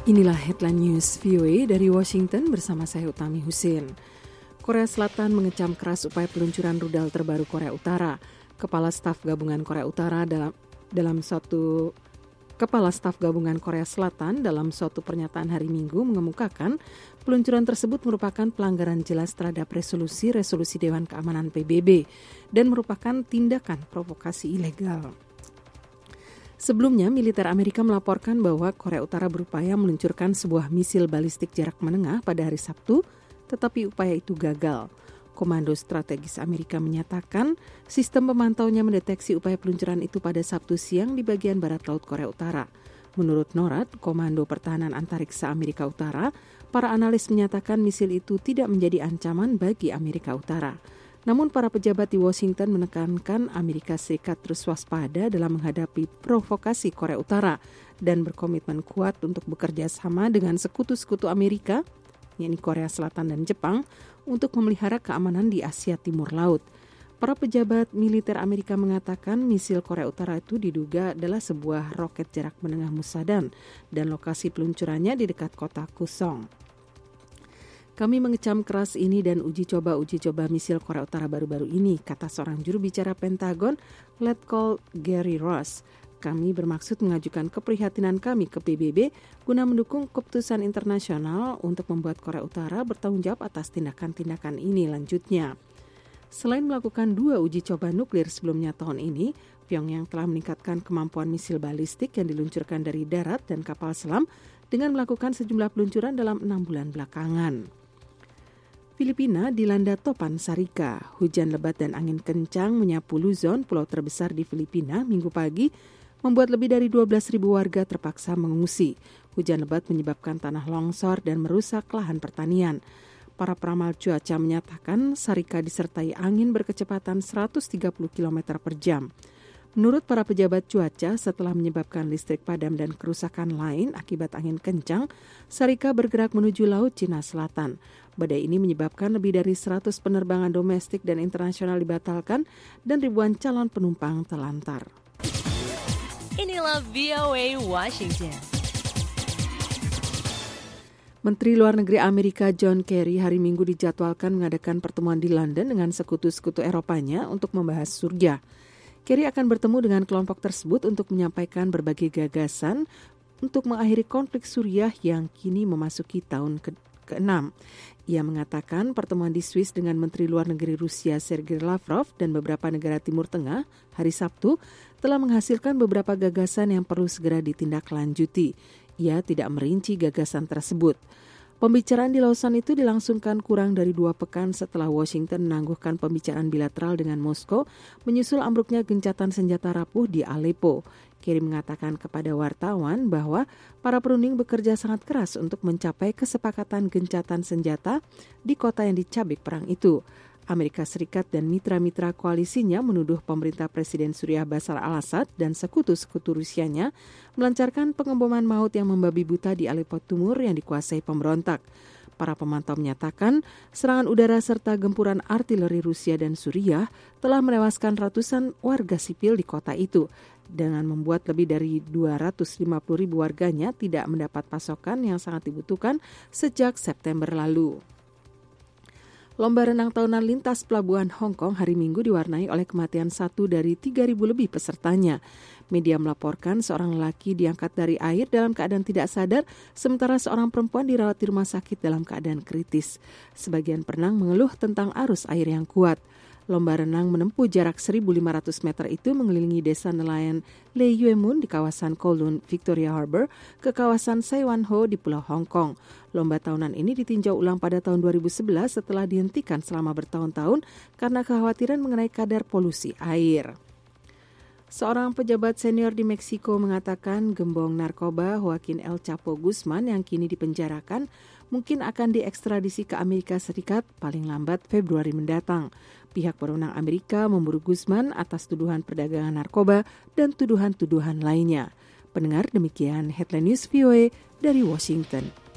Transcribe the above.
Inilah headline news VOA dari Washington bersama saya Utami Husin. Korea Selatan mengecam keras upaya peluncuran rudal terbaru Korea Utara. Kepala Staf Gabungan Korea Utara Kepala Staf Gabungan Korea Selatan dalam suatu pernyataan hari Minggu mengemukakan peluncuran tersebut merupakan pelanggaran jelas terhadap resolusi Dewan Keamanan PBB dan merupakan tindakan provokasi ilegal. Sebelumnya, militer Amerika melaporkan bahwa Korea Utara berupaya meluncurkan sebuah misil balistik jarak menengah pada hari Sabtu, tetapi upaya itu gagal. Komando Strategis Amerika menyatakan sistem pemantaunya mendeteksi upaya peluncuran itu pada Sabtu siang di bagian barat laut Korea Utara. Menurut NORAD, Komando Pertahanan Antariksa Amerika Utara, para analis menyatakan misil itu tidak menjadi ancaman bagi Amerika Utara. Namun para pejabat di Washington menekankan Amerika Serikat terus waspada dalam menghadapi provokasi Korea Utara dan berkomitmen kuat untuk bekerja sama dengan sekutu-sekutu Amerika, yakni Korea Selatan dan Jepang, untuk memelihara keamanan di Asia Timur Laut. Para pejabat militer Amerika mengatakan misil Korea Utara itu diduga adalah sebuah roket jarak menengah Musadan dan lokasi peluncurannya di dekat kota Kusong. Kami mengecam keras ini dan uji coba misil Korea Utara baru-baru ini, kata seorang juru bicara Pentagon, Letkol Gary Ross. Kami bermaksud mengajukan keprihatinan kami ke PBB guna mendukung keputusan internasional untuk membuat Korea Utara bertanggung jawab atas tindakan-tindakan ini, lanjutnya. Selain melakukan 2 uji coba nuklir sebelumnya tahun ini, Pyongyang telah meningkatkan kemampuan misil balistik yang diluncurkan dari darat dan kapal selam dengan melakukan sejumlah peluncuran dalam 6 bulan belakangan. Filipina dilanda topan Sarika. Hujan lebat dan angin kencang menyapu Luzon, pulau terbesar di Filipina, Minggu pagi, membuat lebih dari 12.000 warga terpaksa mengungsi. Hujan lebat menyebabkan tanah longsor dan merusak lahan pertanian. Para peramal cuaca menyatakan Sarika disertai angin berkecepatan 130 km per jam. Menurut para pejabat cuaca, setelah menyebabkan listrik padam dan kerusakan lain akibat angin kencang, Sarika bergerak menuju Laut Cina Selatan. Badai ini menyebabkan lebih dari 100 penerbangan domestik dan internasional dibatalkan dan ribuan calon penumpang terlantar. Inilah VOA Washington. Menteri Luar Negeri Amerika John Kerry hari Minggu dijadwalkan mengadakan pertemuan di London dengan sekutu-sekutu Eropanya untuk membahas surga. Kerry akan bertemu dengan kelompok tersebut untuk menyampaikan berbagai gagasan untuk mengakhiri konflik Suriah yang kini memasuki tahun ke-6. Ia mengatakan pertemuan di Swiss dengan Menteri Luar Negeri Rusia Sergei Lavrov dan beberapa negara Timur Tengah hari Sabtu telah menghasilkan beberapa gagasan yang perlu segera ditindaklanjuti. Ia tidak merinci gagasan tersebut. Pembicaraan di Lausanne itu dilangsungkan kurang dari 2 pekan setelah Washington menangguhkan pembicaraan bilateral dengan Moskow menyusul ambruknya gencatan senjata rapuh di Aleppo. Kerry mengatakan kepada wartawan bahwa para perunding bekerja sangat keras untuk mencapai kesepakatan gencatan senjata di kota yang dicabik perang itu. Amerika Serikat dan mitra-mitra koalisinya menuduh pemerintah Presiden Suriah Bashar al-Assad dan sekutu-sekutu Rusianya melancarkan pengeboman maut yang membabi buta di Aleppo Timur yang dikuasai pemberontak. Para pemantau menyatakan serangan udara serta gempuran artileri Rusia dan Suriah telah menewaskan ratusan warga sipil di kota itu dengan membuat lebih dari 250.000 warganya tidak mendapat pasokan yang sangat dibutuhkan sejak September lalu. Lomba renang tahunan lintas pelabuhan Hong Kong hari Minggu diwarnai oleh kematian 1 dari 3.000 lebih pesertanya. Media melaporkan seorang lelaki diangkat dari air dalam keadaan tidak sadar, sementara seorang perempuan dirawat di rumah sakit dalam keadaan kritis. Sebagian perenang mengeluh tentang arus air yang kuat. Lomba renang menempuh jarak 1.500 meter itu mengelilingi desa nelayan Le Yue Mun di kawasan Kowloon, Victoria Harbour, ke kawasan Sai Wan Ho di Pulau Hong Kong. Lomba tahunan ini ditinjau ulang pada tahun 2011 setelah dihentikan selama bertahun-tahun karena kekhawatiran mengenai kadar polusi air. Seorang pejabat senior di Meksiko mengatakan gembong narkoba Joaquin El Chapo Guzman yang kini dipenjarakan mungkin akan diekstradisi ke Amerika Serikat paling lambat Februari mendatang. Pihak berwenang Amerika memburu Guzman atas tuduhan perdagangan narkoba dan tuduhan-tuduhan lainnya. Pendengar, demikian Headline News VOA dari Washington.